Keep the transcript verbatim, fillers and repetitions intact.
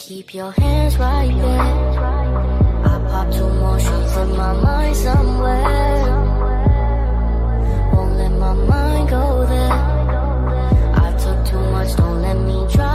Keep your hands right there. I pop two more shots in my mind somewhere. Won't let my mind go there. I took too much, don't let me try.